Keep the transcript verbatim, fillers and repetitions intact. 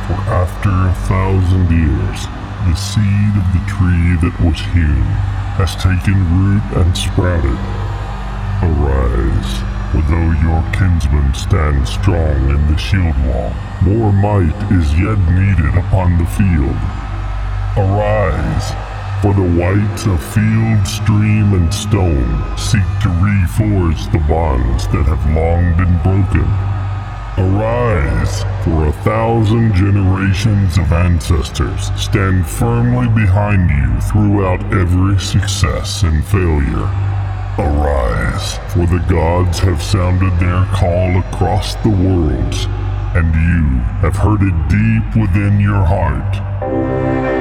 For after a thousand years, the seed of the tree that was hewn has taken root and sprouted. Arise, for though your kinsman stands strong in the shield wall, more might is yet needed upon the field. Arise, for the whites of field, stream, and stone seek to reforge the bonds that have long been broken. Arise, for a thousand generations of ancestors stand firmly behind you throughout every success and failure. Arise, for the gods have sounded their call across the worlds, and you have heard it deep within your heart.